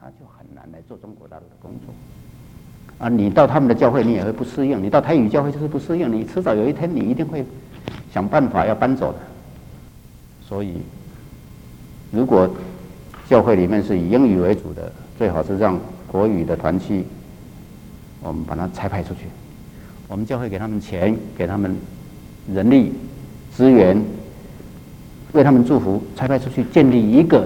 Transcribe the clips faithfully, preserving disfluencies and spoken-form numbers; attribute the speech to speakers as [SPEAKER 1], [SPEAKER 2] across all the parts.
[SPEAKER 1] 他就很难来做中国大陆的工作。啊，你到他们的教会，你也会不适应；你到台语教会就是不适应，你迟早有一天你一定会想办法要搬走的。所以，如果教会里面是以英语为主的，最好是让国语的团契，我们把它差派出去。我们教会给他们钱，给他们人力资源，为他们祝福，差派出去建立一个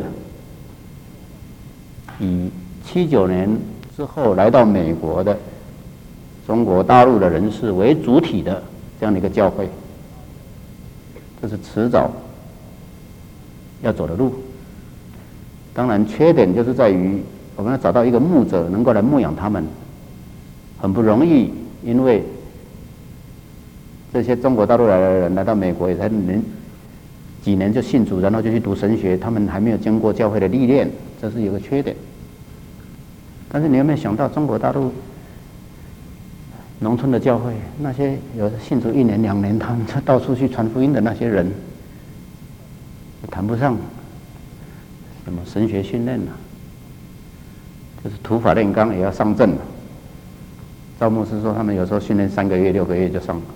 [SPEAKER 1] 以七九年之后来到美国的中国大陆的人士为主体的这样的一个教会，这是迟早要走的路。当然，缺点就是在于我们要找到一个牧者能够来牧养他们，很不容易，因为这些中国大陆来的人来到美国也才年几年就信主，然后就去读神学，他们还没有经过教会的历练，这是有个缺点。但是你有没有想到，中国大陆农村的教会，那些有信主一年两年，他们就到处去传福音的那些人，谈不上什么神学训练了，就是土法炼钢也要上阵了。赵牧师说，他们有时候训练三个月、六个月就上了，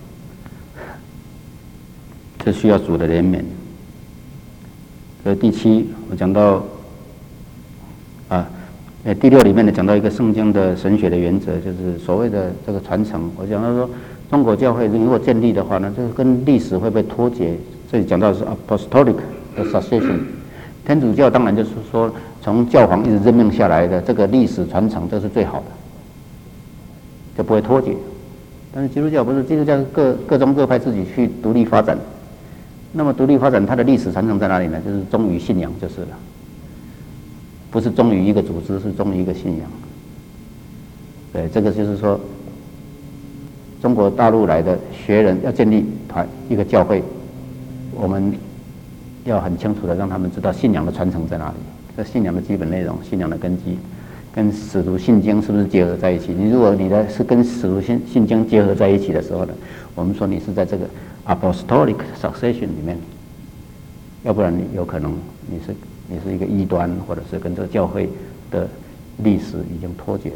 [SPEAKER 1] 这需要主的怜悯。所以第七，我讲到啊。呃，第六里面呢讲到一个圣经的神学的原则，就是所谓的这个传承。我讲到说，中国教会如果建立的话呢，这个跟历史会被脱节。这里讲到的是 apostolic 的 succession， 天主教当然就是说从教皇一直任命下来的这个历史传承，这是最好的，就不会脱节。但是基督教不是，基督教各各宗各派自己去独立发展。那么独立发展，它的历史传承在哪里呢？就是忠于信仰就是了。不是忠于一个组织，是忠于一个信仰。对，这个就是说，中国大陆来的学人要建立团一个教会，我们要很清楚的让他们知道信仰的传承在哪里，这信仰的基本内容、信仰的根基，跟使徒信经是不是结合在一起？你如果你的是跟使徒信信经结合在一起的时候呢，我们说你是在这个 apostolic succession 里面，要不然你有可能你是。你是一个异端，或者是跟这个教会的历史已经脱节了。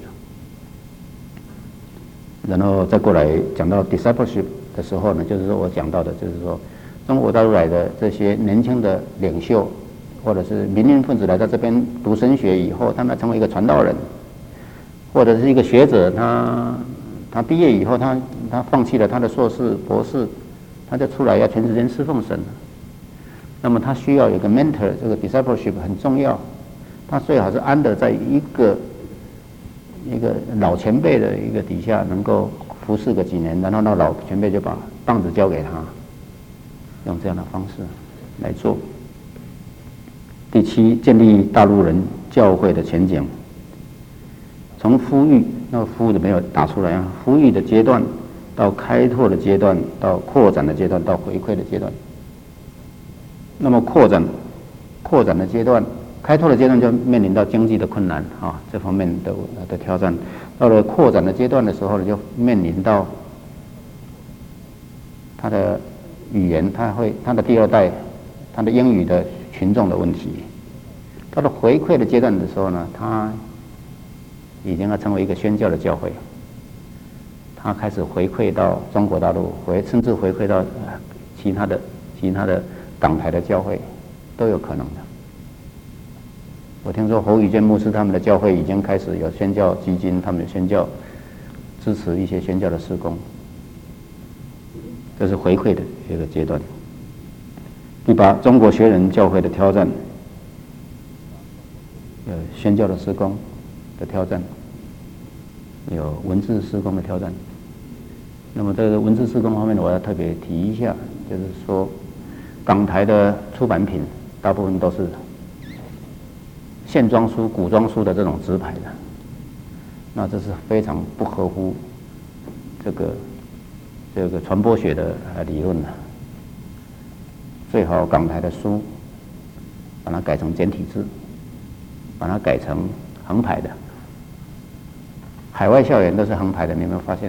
[SPEAKER 1] 然后再过来讲到 discipleship 的时候呢，就是说我讲到的，就是说中国大陆来的这些年轻的领袖，或者是民运分子来到这边读神学以后，他们成为一个传道人，或者是一个学者，他他毕业以后，他他放弃了他的硕士、博士，他就出来要全时间侍奉神了。那么他需要有个 mentor， 这个 discipleship 很重要。他最好是安得在一个一个老前辈的一个底下，能够服侍个几年，然后那老前辈就把棒子交给他，用这样的方式来做。第七，建立大陆人教会的前景，从孵育，那个孵的没有打出来啊，孵育的阶段到开拓的阶段，到扩展的阶段，到回馈的阶段。那么扩展、扩展的阶段、开拓的阶段就面临到经济的困难啊，这方面的的挑战。到了扩展的阶段的时候呢，就面临到他的语言，他会他的第二代，他的英语的群众的问题。到了回馈的阶段的时候呢，他已经要成为一个宣教的教会，他开始回馈到中国大陆，回甚至回馈到其他的其他的。港台的教会都有可能的。我听说侯宇健牧师他们的教会已经开始有宣教基金，他们有宣教支持一些宣教的事工，这是回馈的一个阶段。第八，中国学人教会的挑战，有宣教的事工的挑战，有文字事工的挑战。那么这个文字事工方面，我要特别提一下，就是说。港台的出版品大部分都是线装书、古装书的这种直排的，那这是非常不合乎这个这个传播学的理论的。最好港台的书把它改成简体字，把它改成横排的。海外校园都是横排的，你有没有发现？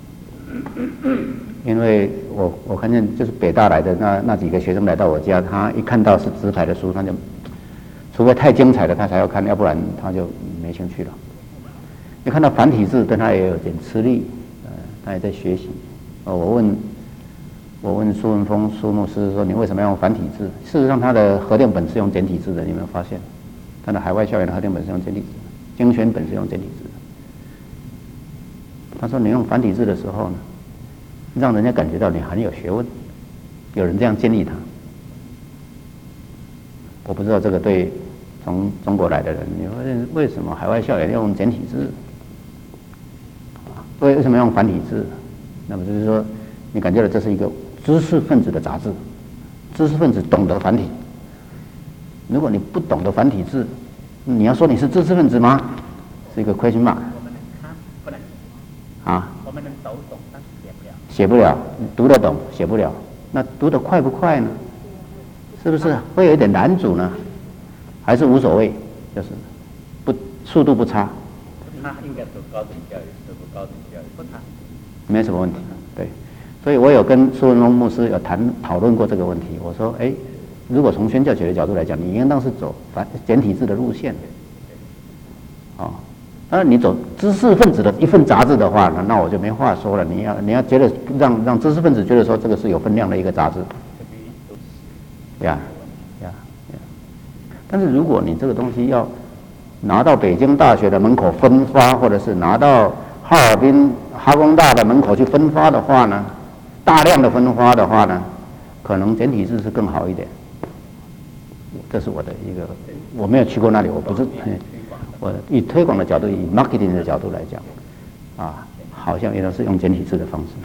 [SPEAKER 1] 因为我我看见就是北大来的那那几个学生来到我家，他一看到是直排的书，他就除非太精彩的他才要看，要不然他就没兴趣了。你看到繁体字，对他也有点吃力，呃，他也在学习。呃，我问，我问苏文峰苏牧师说：“你为什么要用繁体字？”事实上，他的核定本是用简体字的，你有没有发现？他的海外校园的核定本是用简体字，精选本是用简体字。他说：“你用繁体字的时候呢，让人家感觉到你很有学问。”有人这样建议他。我不知道这个对从中国来的人，你会为什么海外校园要用简体字？为为什么用繁体字？那么就是说，你感觉到这是一个知识分子的杂志，知识分子懂得繁体。如果你不懂得繁体字，你要说你是知识分子吗？是一个 question mark。啊？我们能读懂，但是写不了。写不了，读得懂，写不了。那读得快不快呢？是不是会有一点难阻呢？还是无所谓，就是不速度不差。他应该读高等教育，读高等教育不差，没什么问题。对，所以我有跟苏文峰牧师有谈讨论过这个问题。我说，哎，如果从宣教学的角度来讲，你应当是走繁简体字的路线。哦，当然你走知识分子的一份杂志的话呢，那我就没话说了。你要你要觉得让让知识分子觉得说这个是有分量的一个杂志。呀呀呀！但是如果你这个东西要拿到北京大学的门口分发，或者是拿到哈尔滨哈工大的门口去分发的话呢，大量的分发的话呢，可能简体字是更好一点。这是我的一个，我没有去过那里，我不是，我以推广的角度，以 marketing 的角度来讲，啊，好像也都是用简体字的方式。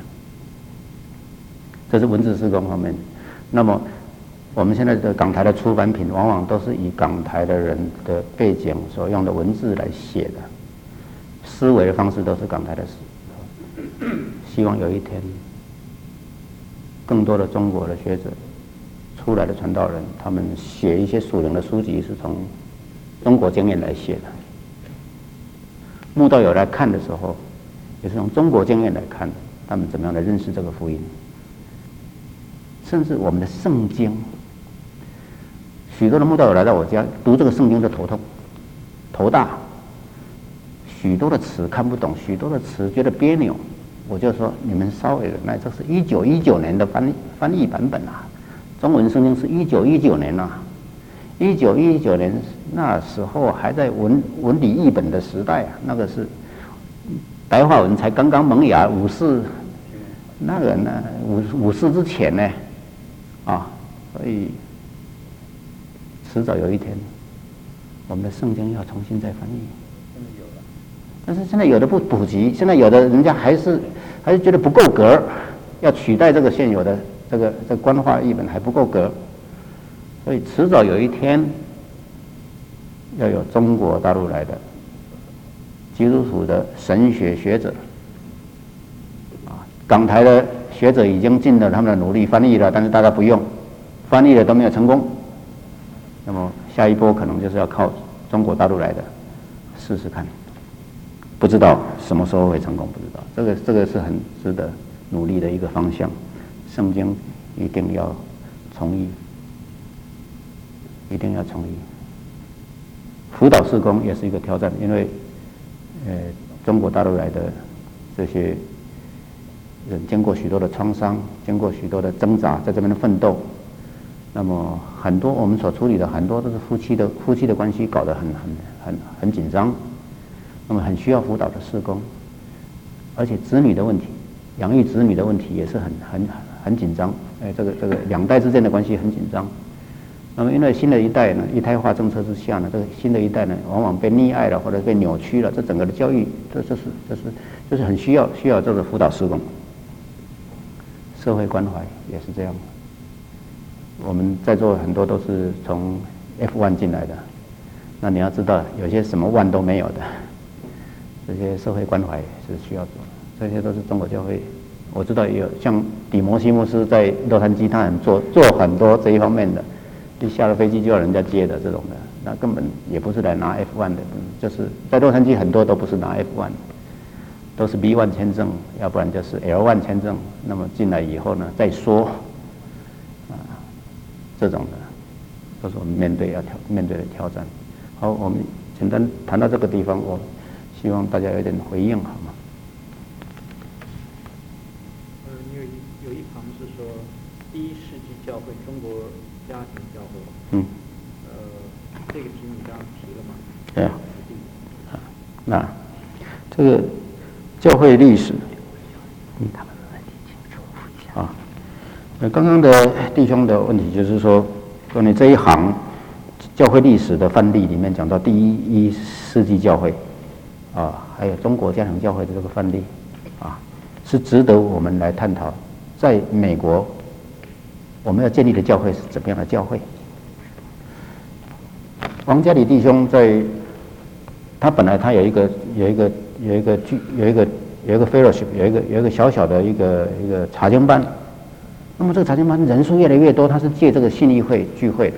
[SPEAKER 1] 这是文字施工方面。那么我们现在的港台的出版品，往往都是以港台的人的背景所用的文字来写的，思维的方式都是港台的思。希望有一天，更多的中国的学者出来的传道人，他们写一些属灵的书籍，是从中国经验来写的。慕道友来看的时候，也是从中国经验来看，他们怎么样来认识这个福音，甚至我们的圣经。许多的慕道友来到我家读这个圣经就头痛、头大，许多的词看不懂，许多的词觉得别扭，我就说你们稍微忍耐，这是一九一九年的翻译翻译版本啊，中文圣经是一九一九年啊，一九一九年那时候还在文文理译本的时代啊，那个是白话文才刚刚萌芽，五四那个呢五五四之前呢，啊，所以。迟早有一天，我们的圣经要重新再翻译。但是现在有的不普及，现在有的人家还是还是觉得不够格，要取代这个现有的这个这个官话译本还不够格，所以迟早有一天，要有中国大陆来的基督徒的神学学者，啊，港台的学者已经尽了他们的努力翻译了，但是大家不用，翻译了都没有成功。那么下一波可能就是要靠中国大陆来的，试试看，不知道什么时候会成功，不知道。这个这个是很值得努力的一个方向。圣经一定要重译，一定要重译。辅导事工也是一个挑战，因为呃中国大陆来的这些人经过许多的创伤，经过许多的挣扎，在这边的奋斗。那么很多我们所处理的很多都是夫妻的夫妻的关系搞得很很很很紧张，那么很需要辅导的事工，而且子女的问题，养育子女的问题也是很很很紧张，哎，这个这个两代之间的关系很紧张。那么因为新的一代呢，一胎化政策之下呢，这个新的一代呢，往往被溺爱了或者被扭曲了，这整个的教育，这这是这是就是很需要需要这个辅导事工，社会关怀也是这样。我们在座很多都是从 F 一 进来的，那你要知道，有些什么one都没有的，这些社会关怀是需要做的，这些都是中国教会。我知道有像底摩西牧师在洛杉矶，他很做做很多这一方面的，一下了飞机就要人家接的这种的，那根本也不是来拿 F 一 的，就是在洛杉矶很多都不是拿 F 一，都是 B 一 签证，要不然就是 L 一 签证。那么进来以后呢，再说。这种的都是我们面对要挑面对的挑战。好，我们简单谈到这个地方，我希望大家有点回应，好吗？
[SPEAKER 2] 呃，有有一行是说第一世纪教会，中国家庭教会。
[SPEAKER 1] 嗯。
[SPEAKER 2] 呃，这个题你刚刚提了吗？
[SPEAKER 1] 对啊。啊，那这个教会历史，嗯，他们问题请重复一下啊。那刚刚的弟兄的问题就是说，说你这一行教会历史的范例里面讲到第一一世纪教会，啊，还有中国家庭教会的这个范例，啊，是值得我们来探讨。在美国，我们要建立的教会是怎么样的教会？王家里弟兄在，他本来他有一个有一个有一个聚有一个有一个 fellowship 有一个有一个小小的一个一个查经班。那么这个查经班人数越来越多，他是借这个信义会聚会的。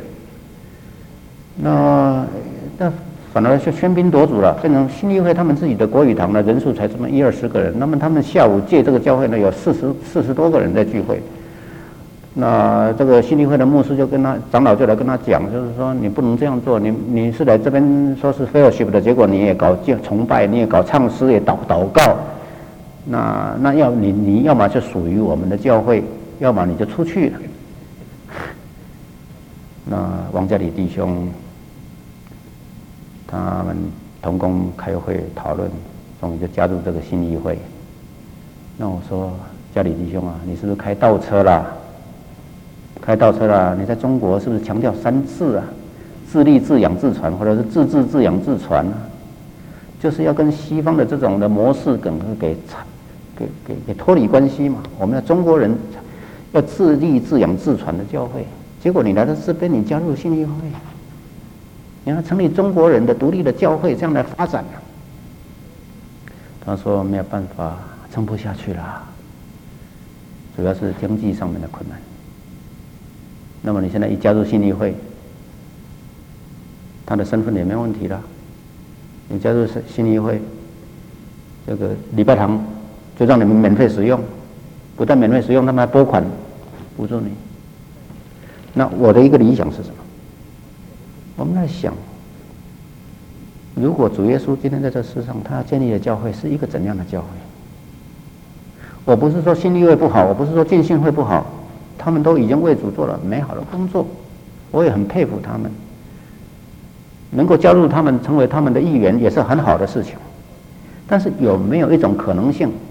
[SPEAKER 1] 那那反而就喧宾夺主了，变成信义会他们自己的国语堂呢，人数才这么一二十个人。那么他们下午借这个教会呢，有四十四十多个人在聚会。那这个信义会的牧师就跟他长老就来跟他讲，就是说你不能这样做，你你是来这边说是 fellowship 的，结果你也搞崇拜，你也搞唱诗，也祷祷告。那那要你你要么就属于我们的教会，要么你就出去了。那王家里弟兄他们同工开会讨论，终于就加入这个信义会。那我说家里弟兄啊，你是不是开倒车啦？开倒车啦！你在中国是不是强调三自啊？自立、自养、自传，或者是自治、自养、自传啊？就是要跟西方的这种的模式给给给给给脱离关系嘛。我们的中国人要自立、自养、自传的教会，结果你来到这边，你加入信义会，你要成立中国人的独立的教会，这样来发展啊。他说没有办法，撑不下去了，主要是经济上面的困难。那么你现在一加入信义会，他的身份也没问题了。你加入信义会，这个礼拜堂就让你们免费使用，不但免费使用，他们还拨款补助你。那我的一个理想是什么？我们在想，如果主耶稣今天在这世上，他要建立的教会是一个怎样的教会？我不是说信义会不好，我不是说浸信会不好。他们都已经为主做了美好的工作，我也很佩服他们。能够加入他们成为他们的一员也是很好的事情。但是有没有一种可能性，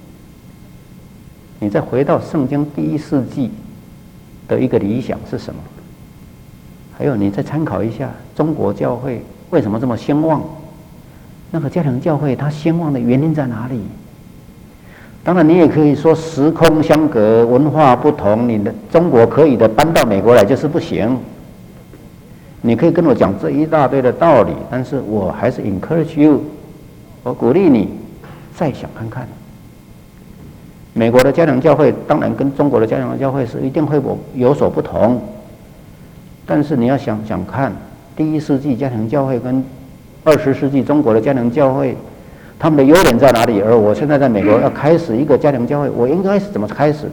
[SPEAKER 1] 你再回到圣经第一世纪的一个理想是什么？还有你再参考一下中国教会为什么这么兴旺？那个家庭教会它兴旺的原因在哪里？当然，你也可以说时空相隔，文化不同，你的中国可以的搬到美国来就是不行。你可以跟我讲这一大堆的道理，但是我还是 encourage you， 我鼓励你再想看看。美国的家庭教会当然跟中国的家庭教会是一定会有所不同，但是你要想想看，第一世纪家庭教会跟二十世纪中国的家庭教会，他们的优点在哪里？而我现在在美国要开始一个家庭教会，我应该是怎么开始的？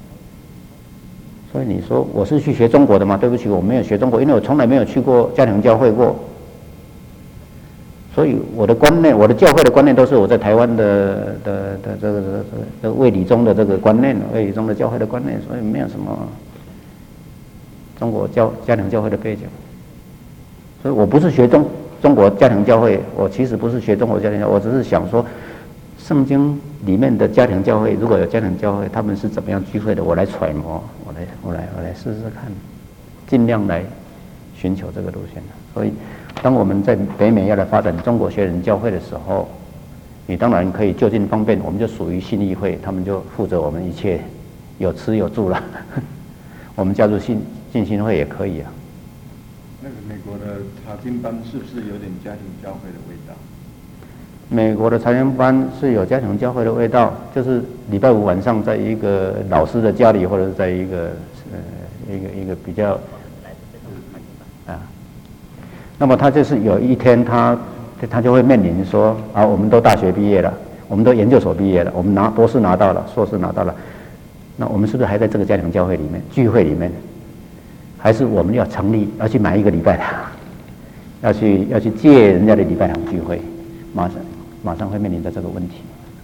[SPEAKER 1] 所以你说我是去学中国的吗？对不起，我没有学中国，因为我从来没有去过家庭教会过。所以我的观念，我的教会的观念都是我在台湾的的的这个这个这个卫理中的这个观念，卫理中的教会的观念，所以没有什么中国教家庭教会的背景。所以我不是学中。中国家庭教会，我其实不是学中国家庭教会，我只是想说，圣经里面的家庭教会，如果有家庭教会，他们是怎么样聚会的？我来揣摩，我来，我来，我来试试看，尽量来寻求这个路线。所以，当我们在北美要来发展中国学人教会的时候，你当然可以就近方便，我们就属于信义会，他们就负责我们一切，有吃有住了。我们加入信浸信会也可以啊。
[SPEAKER 3] 那个美国的查经班是不是有点家庭教会的味道？
[SPEAKER 1] 美国的查经班是有家庭教会的味道，就是礼拜五晚上在一个老师的家里，或者是在一个呃一个一个比较啊，那么他就是有一天他他就会面临说啊，我们都大学毕业了，我们都研究所毕业了，我们拿博士拿到了，硕士拿到了，那我们是不是还在这个家庭教会里面聚会里面？还是我们要成立，要去买一个礼拜堂， 要去要去借人家的礼拜堂聚会，马上马上会面临着这个问题。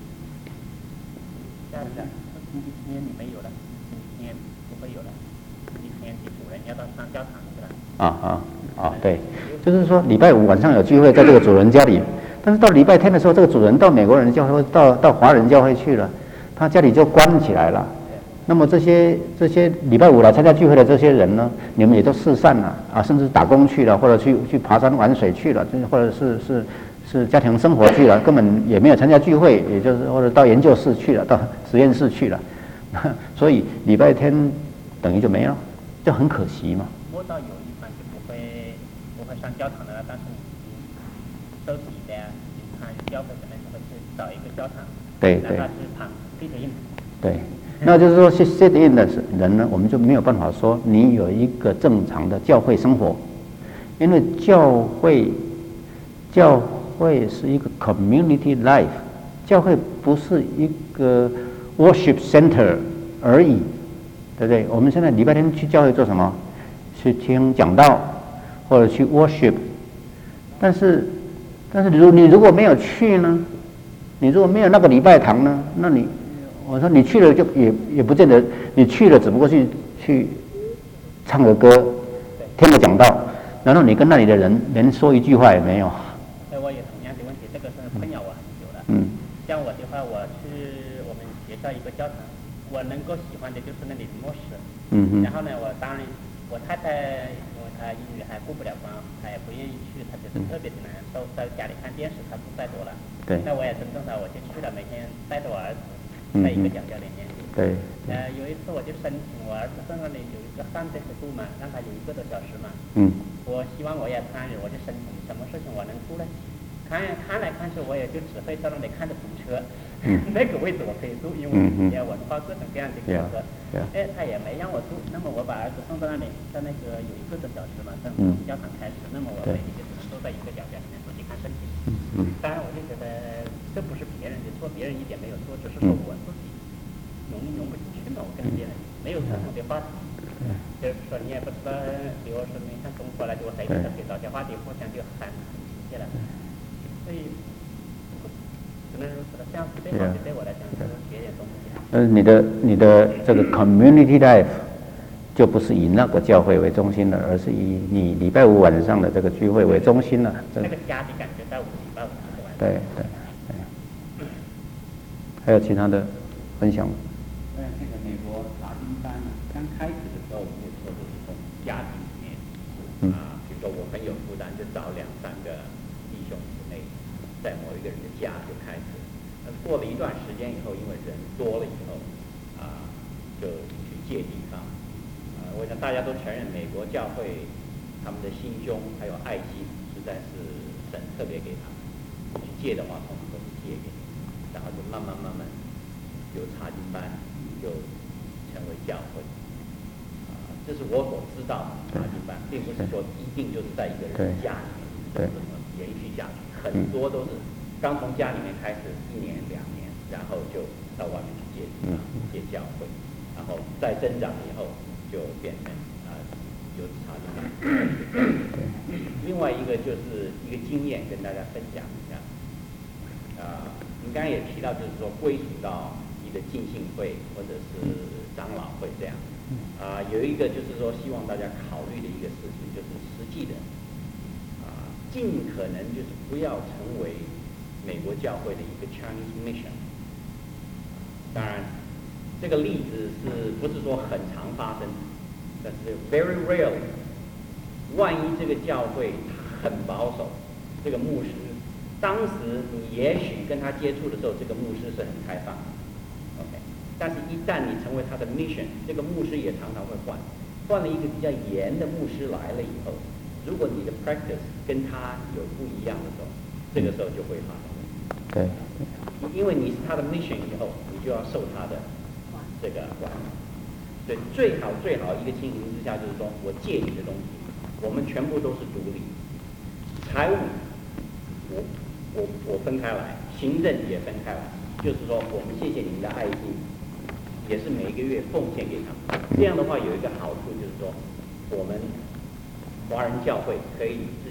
[SPEAKER 4] 这样的，星期天你没有了，星期天不会有了，星期天主人要到上教堂去了。
[SPEAKER 1] 啊啊啊！对，就是说礼拜五晚上有聚会在这个主人家里，但是到礼拜天的时候，这个主人到美国人教会、到到华人教会去了，他家里就关起来了。那么这些这些礼拜五来参加聚会的这些人呢，你们也都四散了啊，甚至打工去了，或者去去爬山玩水去了，或者是是是家庭生活去了，根本也没有参加聚会，也就是或者到研究室去了，到实验室去了，所以礼拜天等于就没了，就很可惜嘛。
[SPEAKER 4] 摸到有一方就不会不会上教堂的了，但是你收集的呀，你看教会可能就会去找一个教堂，
[SPEAKER 1] 对对。
[SPEAKER 4] 哪怕是旁 fit in。
[SPEAKER 1] 对。那就是说，去 sit in 的人呢，我们就没有办法说你有一个正常的教会生活，因为教会，教会是一个 community life， 教会不是一个 worship center 而已，对不对？我们现在礼拜天去教会做什么？去听讲道，或者去 worship， 但是，但是如你如果没有去呢，你如果没有那个礼拜堂呢，那你。我说你去了就也也不见得，你去了只不过去去唱个歌，听个讲道，然后你跟那里的人连说一句话也没有。
[SPEAKER 4] 哎，我有同样的问题，这个是困扰我很久了。
[SPEAKER 1] 嗯。
[SPEAKER 4] 像我的话，我去我们学校一个教堂，我能够喜欢的就是那里的牧师。
[SPEAKER 1] 嗯嗯。
[SPEAKER 4] 然后呢，我当然我太太因为她英语还过不了关，她也不愿意去，她就是特别的难受，在家里看电视她不带多了。
[SPEAKER 1] 对。
[SPEAKER 4] 那我也尊重她，我就去了，每天带着我儿子。在一个讲教里面，
[SPEAKER 1] 对，
[SPEAKER 4] 呃，有一次我就申请我儿子身上里有一个三倍速度嘛，让他有一个多小时嘛。
[SPEAKER 1] 嗯。
[SPEAKER 4] 我希望我也参与，我就申请什么事情我能出来。看看来看去，我也就只会在那里看着堵车。嗯。那个位置我可以住，因为也文化各种各样的考核。哎，他也没让我住，那么我把儿子送到那里，在那个有一个多小时嘛，从教堂开始，那么我每天就只能坐在一个角角里面自己看圣经。嗯。当然，我就觉得这不是别人的错，别人一点没有错，只是说我自己融融不进去嘛，我跟别人没有共同的话题。就是说你也不知道，比如说你看中国来就谁跟谁找些话题，互相就很亲切了。所以只能如此了。这样子最好的对我来讲就是学点东西。
[SPEAKER 1] 呃，你的你的这个 community life 就不是以那个教会为中心了，而是以你礼拜五晚上的这个聚会为中心了。
[SPEAKER 4] 那个家的感觉在我礼拜五晚上。
[SPEAKER 1] 对对对。还有其他的分享吗？
[SPEAKER 5] 在这个美国查经班呢，刚开始的时候，我们也说的是从家庭里面啊，比如说我很有负担，就找两三个弟兄姊妹，在某一个人的家就开始。那过了一段时间以后，因为人多了以后，啊，就去借地方。啊，我想大家都承认，美国教会他们的心胸还有爱心，实在是神特别给他们。去借的话，通常都是借给你，然后就慢慢慢慢有查经班，就成为教会。啊，这是我所知道的查经班，并不是说一定就是在一个人家里面就这么延续下去，很多都是。刚从家里面开始，一年两年，然后就到外面去借地方、借教会，然后再增长以后就变成啊、呃、有查经班。另外一个就是一个经验跟大家分享一下。啊、呃，你刚才也提到，就是说归属到一个浸信会或者是长老会这样。啊、呃，有一个就是说希望大家考虑的一个事情，就是实际的啊、呃，尽可能就是不要成为美国教会的一个 Chinese mission。当然，这个例子是不是说很常发生？但是 very rare。万一这个教会很保守，这个牧师，当时你也许跟他接触的时候，这个牧师是很开放的 ，OK。但是，一旦你成为他的 mission， 这个牧师也常常会换，换了一个比较严的牧师来了以后，如果你的 practice 跟他有不一样的时候，这个时候就会发生问题。
[SPEAKER 1] 对。
[SPEAKER 5] 因为你是他的 mission 以后，你就要受他的这个管理。所以最好最好一个情形之下，就是说我借你的东西，我们全部都是独立，财务我我我分开来，行政也分开来，就是说我们谢谢你们的爱心，也是每一个月奉献给他们。这样的话有一个好处就是说，我们华人教会可以自己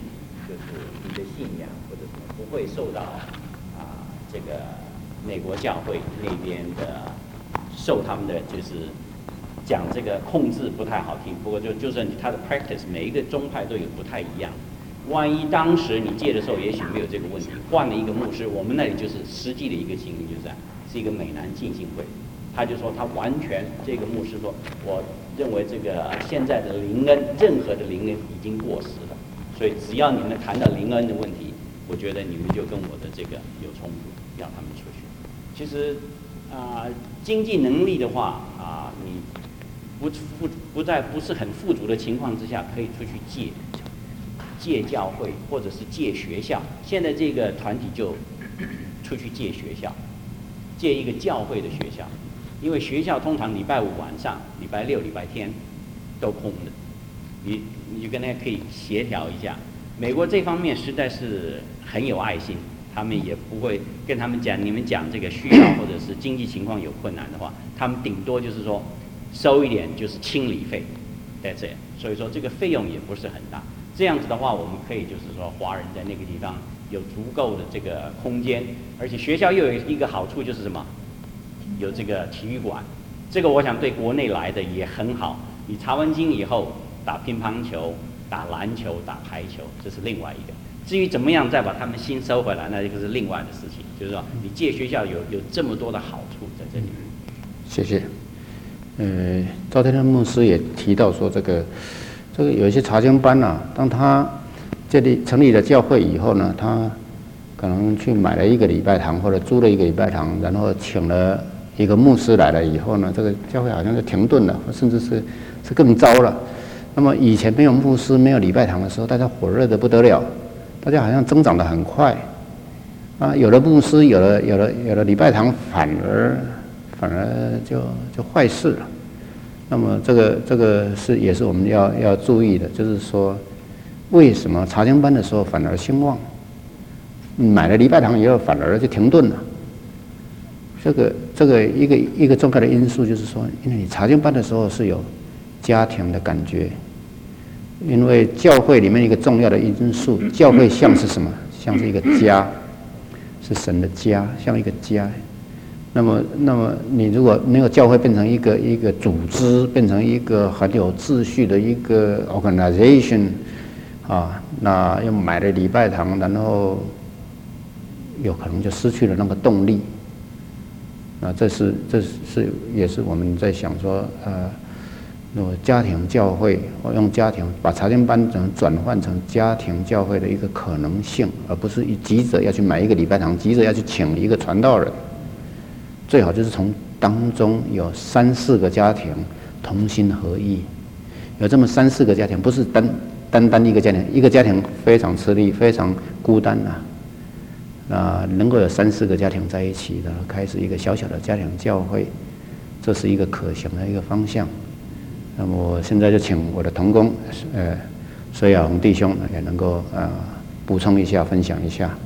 [SPEAKER 5] 就是你的信仰或者什么不会受到啊、这个美国教会那边的受他们的就是讲这个控制不太好听，不过就就是你他的 practice 每一个宗派都有不太一样。万一当时你借的时候也许没有这个问题，换了一个牧师，我们那里就是实际的一个情形就是是一个美南浸信会，他就说他完全这个牧师说，我认为这个现在的灵恩任何的灵恩已经过时了，所以只要你们谈到灵恩的问题，我觉得你们就跟我的这个有冲突，让他们出去。其实啊、呃，经济能力的话啊、呃，你不富不在不是很富足的情况之下，可以出去借。借教会或者是借学校，现在这个团体就出去借学校，借一个教会的学校，因为学校通常礼拜五晚上、礼拜六、礼拜天都空的，你你就跟他可以协调一下。美国这方面实在是很有爱心，他们也不会跟他们讲，你们讲这个需要或者是经济情况有困难的话，他们顶多就是说收一点就是清理费，在这，所以说这个费用也不是很大。这样子的话，我们可以就是说，华人在那个地方有足够的这个空间，而且学校又有一个好处就是什么？有这个体育馆，这个我想对国内来的也很好。你查完经以后，打乒乓球、打篮球、打排球，这是另外一个。至于怎么样再把他们心收回来，那就是另外的事情。就是说，你借学校有有这么多的好处在这里。
[SPEAKER 1] 谢谢。呃，赵天天牧师也提到说这个。这个有一些查经班啊，当他这里成立了教会以后呢，他可能去买了一个礼拜堂或者租了一个礼拜堂，然后请了一个牧师来了以后呢，这个教会好像就停顿了，甚至是是更糟了。那么以前没有牧师、没有礼拜堂的时候，大家火热的不得了，大家好像增长得很快啊。有了牧师，有了有了有了礼拜堂，反而反而就就坏事了。那么这个这个是也是我们要要注意的，就是说，为什么查经班的时候反而兴旺，买了礼拜堂以后反而就停顿了？这个这个一个一个重要的因素就是说，因为你查经班的时候是有家庭的感觉，因为教会里面一个重要的因素，教会像是什么？像是一个家，是神的家，像一个家。那么，那么你如果那个教会变成一个一个组织，变成一个很有秩序的一个 organization 啊，那又买了礼拜堂，然后有可能就失去了那个动力。那这是这是也是我们在想说，呃，那么家庭教会，我用家庭把查经班转转换成家庭教会的一个可能性，而不是急着要去买一个礼拜堂，急着要去请一个传道人。最好就是从当中有三四个家庭同心合意，有这么三四个家庭，不是单单单一个家庭，一个家庭非常吃力，非常孤单啊。那能够有三四个家庭在一起的，开始一个小小的家庭教会，这是一个可行的一个方向。那么我现在就请我的同工，呃，隋亚宏弟兄也能够呃补充一下，分享一下。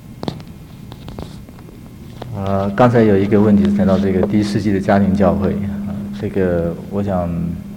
[SPEAKER 6] 呃，刚才有一个问题是谈到这个第一世纪的家庭教会啊，这个我想，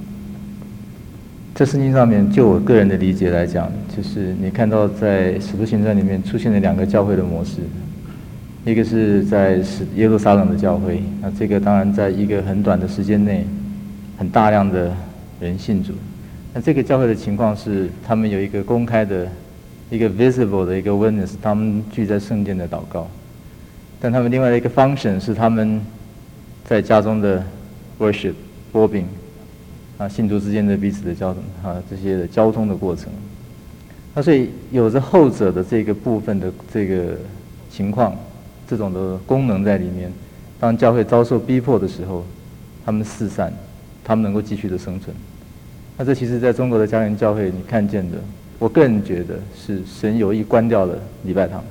[SPEAKER 6] 在圣经上面，就我个人的理解来讲，就是你看到在《使徒行传》里面出现了两个教会的模式，一个是在耶路撒冷的教会，那这个当然在一个很短的时间内，很大量的人信主，那这个教会的情况是，他们有一个公开的、一个 visible 的一个 witness， 他们聚在圣殿的祷告。但他们另外的一个 function 是他们在家中的 worship 播饼啊，信徒之间的彼此的交通啊，这些的交通的过程。那所以有着后者的这个部分的这个情况，这种的功能在里面。当教会遭受逼迫的时候，他们四散，他们能够继续的生存。那这其实在中国的家庭教会你看见的，我个人觉得是神有意关掉了礼拜堂。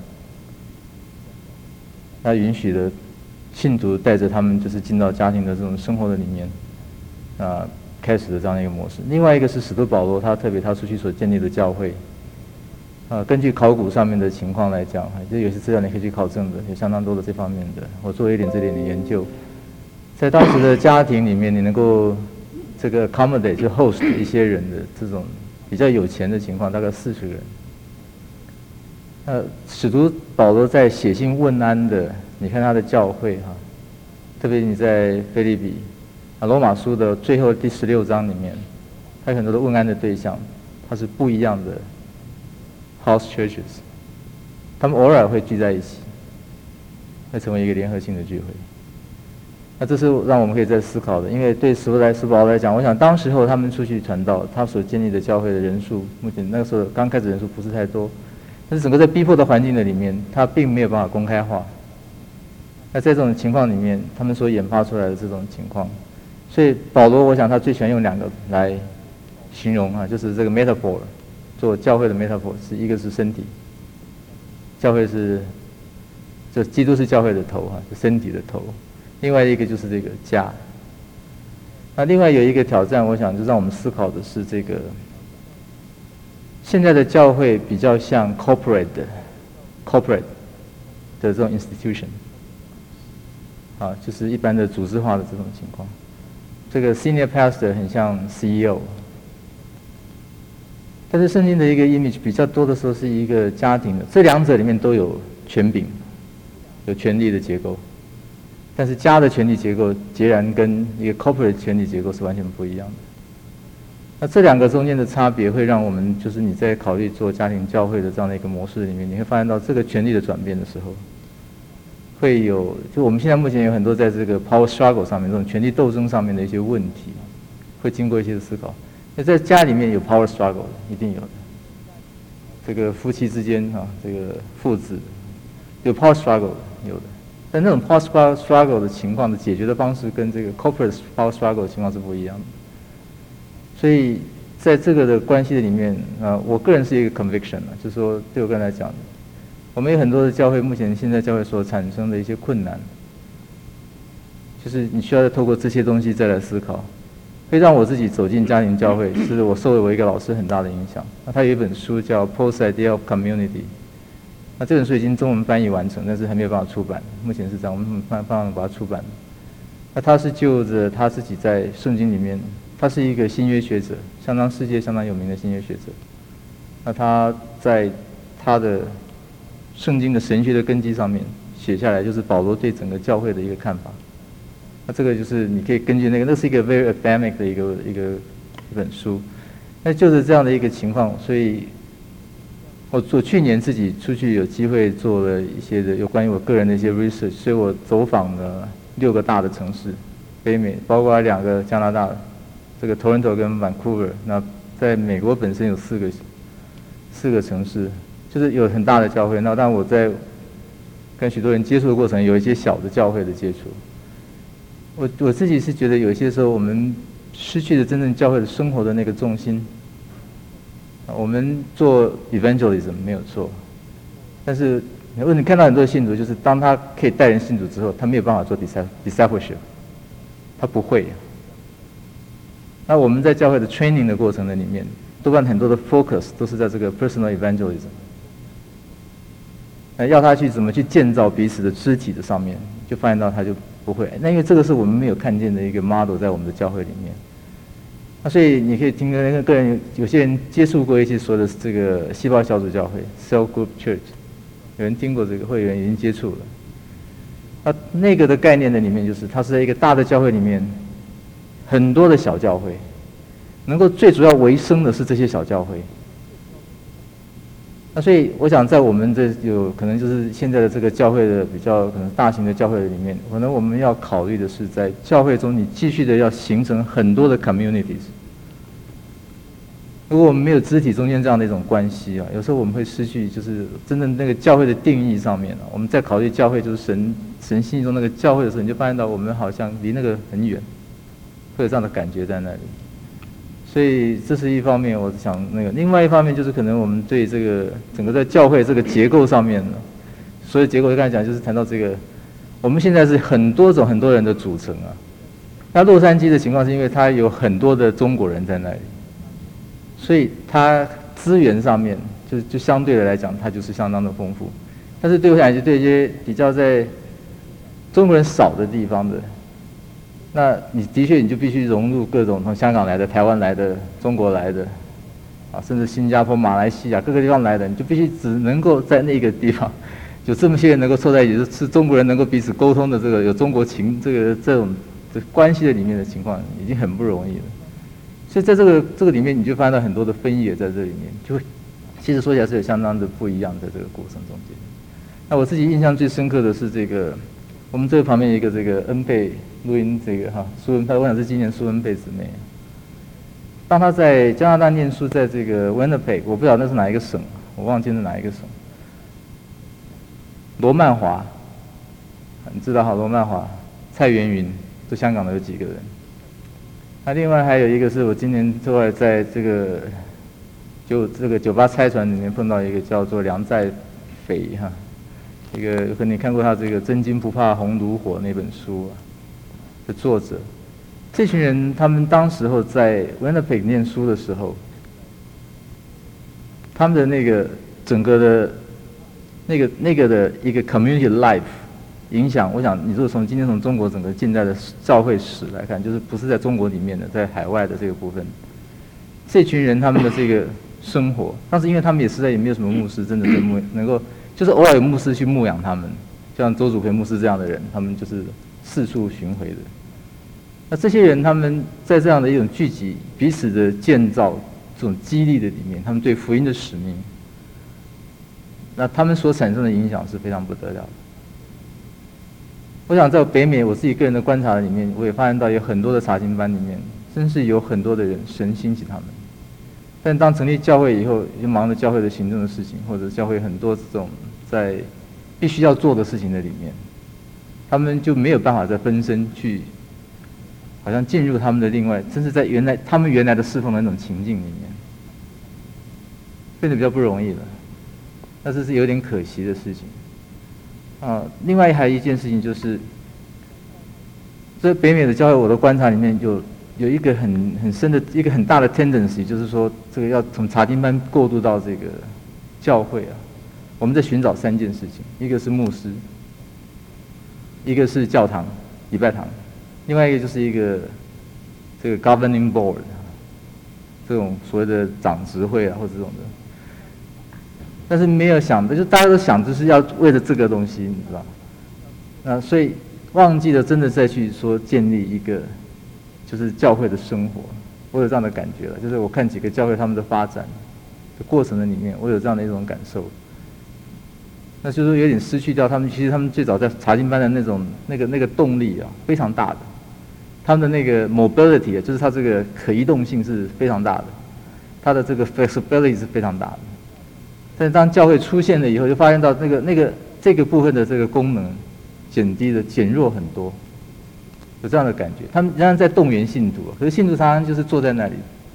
[SPEAKER 6] 他允许的信徒带着他们就是进到家庭的这种生活的里面，啊，开始的这样的一个模式。另外一个是使徒保罗他特别他出去所建立的教会，啊，根据考古上面的情况来讲，就有些资料你可以去考证的，有相当多的这方面的。我做一点这点的研究，在当时的家庭里面，你能够这个 accommodate 就 host 一些人的这种比较有钱的情况，大概四十个人。 呃，使徒保罗在写信问安的，你看他的教会哈，特别你在腓立比啊罗马书的最后第十六章里面，他有很多的问安的对象，他是不一样的 house churches， 他们偶尔会聚在一起，会成为一个联合性的聚会。那这是让我们可以在思考的，因为对使徒来使徒保罗来讲，我想当时候他们出去传道，他所建立的教会的人数，目前那个时候刚开始人数不是太多。但是整个在逼迫的环境的里面，他并没有办法公开化。那在这种情况里面，他们所研发出来的这种情况，所以保罗，我想他最喜欢用两个来形容啊，就是这个 metaphor， 做教会的 metaphor， 是一个是身体，教会是，就基督是教会的头哈，是身体的头；另外一个就是这个家。那另外有一个挑战，我想就让我们思考的是这个。现在的教会比较像 corporate 的 corporate 的这种 institution， 啊，就是一般的组织化的这种情况。这个 senior pastor 很像 C E O， 但是圣经的一个 image 比较多的时候是一个家庭的，这两者里面都有权柄，有权力的结构，但是家的权力结构截然跟一个 corporate 的权力结构是完全不一样的。那这两个中间的差别会让我们，就是你在考虑做家庭教会的这样的一个模式里面，你会发现到这个权力的转变的时候，会有就我们现在目前有很多在这个 power struggle 上面这种权力斗争上面的一些问题，会经过一些思考。那在家里面有 power struggle 一定有的，这个夫妻之间啊，这个父子有 power struggle 有的，但那种 power struggle 的情况的解决的方式跟这个 corporate power struggle 的情况是不一样的。所以在这个的关系的里面，啊、呃，我个人是一个 conviction 啊，就是说对我个人来讲，我们有很多的教会，目前现在教会所产生的一些困难，就是你需要透过这些东西再来思考，会让我自己走进家庭教会，是我受我一个老师很大的影响。那他有一本书叫《Paul's Idea of Community》，那这本书已经中文翻译完成，但是还没有办法出版，目前是这样，我们办办法把它出版。那他是就着他自己在圣经里面。他是一个新约学者，相当世界相当有名的新约学者。那他在他的圣经的神学的根基上面写下来，就是保罗对整个教会的一个看法。那这个就是你可以根据那个，那是一个 very academic 的一个一个一本书。那就是这样的一个情况，所以我做去年自己出去有机会做了一些的有关于我个人的一些 research， 所以我走访了六个大的城市，北美包括两个加拿大。这个 Toronto 跟 Vancouver， 那在美国本身有四个四个城市，就是有很大的教会。那但我在跟许多人接触的过程，有一些小的教会的接触。我我自己是觉得有些时候我们失去了真正教会的生活的那个重心。我们做 evangelism 没有错，但是如果你看到很多的信徒，就是当他可以带人信主之后，他没有办法做 discipleship， 他不会。那我们在教会的 training 的过程的里面，多半很多的 focus 都是在这个 personal evangelism， 那要他去怎么去建造彼此的肢体的上面，就发现到他就不会。那因为这个是我们没有看见的一个 model 在我们的教会里面。那所以你可以听那个个人，有些人接触过一些所谓的这个细胞小组教会 cell group church， 有人听过这个，会员已经接触了。那那个的概念的里面，就是它是在一个大的教会里面。很多的小教会，能够最主要维生的是这些小教会。那所以我想，在我们这有可能就是现在的这个教会的比较可能大型的教会里面，可能我们要考虑的是，在教会中你继续的要形成很多的 communities。如果我们没有肢体中间这样的一种关系啊，有时候我们会失去就是真正那个教会的定义上面啊。我们在考虑教会就是神神心中那个教会的时候，你就发现到我们好像离那个很远。会有这样的感觉在那里，所以这是一方面，我想那个；另外一方面就是可能我们对这个整个在教会这个结构上面呢，所以结构刚才讲就是谈到这个，我们现在是很多种很多人的组成啊。那洛杉矶的情况是因为它有很多的中国人在那里，所以它资源上面就就相对的来讲，它就是相当的丰富。但是对我来讲，对一些比较在中国人少的地方的。那你的确你就必须融入各种从香港来的、台湾来的、中国来的， 啊，甚至新加坡、马来西亚各个地方来的，你就必须只能够在那个地方，有这么些人能够凑在一起，是中国人能够彼此沟通的这个有中国情这个这种这关系的里面的情况，已经很不容易了。所以在这个这个里面，你就发现到很多的分野在这里面，就会其实说起来是有相当的不一样，在这个过程中间。那我自己印象最深刻的是这个，我们这个旁边有一个这个恩贝录音这个哈苏恩，我想是今年苏恩贝姊妹。当他在加拿大念书，在这个 Winnipeg， 我不知道那是哪一个省，我忘记是哪一个省。罗曼华，你知道哈？罗曼华、蔡元云，这香港的有几个人？那另外还有一个是我今年后来在这个就这个酒吧拆船里面碰到一个叫做梁在斐哈，一个可能你看过他这个《真金不怕红炉火》那本书啊的作者。这群人他们当时候在 Winnipeg 念书的时候，他们的那个整个的那个那个的一个 community life 影响，我想你如果从今天从中国整个近代的教会史来看，就是不是在中国里面的，在海外的这个部分，这群人他们的这个生活，当时因为他们也实在也没有什么牧师真的在牧能够，就是偶尔有牧师去牧养他们，像周祖培牧师这样的人，他们就是四处巡回的。那这些人他们在这样的一种聚集、彼此的建造、这种激励的里面，他们对福音的使命，那他们所产生的影响是非常不得了的。我想在北美我自己个人的观察里面，我也发现到有很多的查经班里面，真是有很多的人神兴起他们。但当成立教会以后，就忙着教会的行政的事情，或者教会很多这种在必须要做的事情的里面，他们就没有办法再分身去。好像进入他们的另外，甚至在原来他们原来的侍奉的那种情境里面，变得比较不容易了。那这是有点可惜的事情。啊，另外还有一件事情就是，在北美的教会，我的观察里面有有一个很很深的一个很大的 tendency， 就是说这个要从查经班过渡到这个教会啊，我们在寻找三件事情：一个是牧师，一个是教堂、礼拜堂。另外一个就是一个这个 governing board， 这种所谓的长执会啊或者这种的，但是没有想的，就大家都想就是要为了这个东西，你知道？那所以忘记了真的再去说建立一个就是教会的生活，我有这样的感觉了。就是我看几个教会他们的发展的过程的里面，我有这样的一种感受。那就是说有点失去掉他们，其实他们最早在查经班的那种那个那个动力啊，非常大的。他们的那个 mobility， 就是它这个可移动性是非常大的，它的这个 flexibility 是非常大的。但是当教会出现了以后，就发现到那个那个这个部分的这个功能减低的减弱很多，有这样的感觉。他们仍然在动员信徒，可是信徒常常就是坐在那里，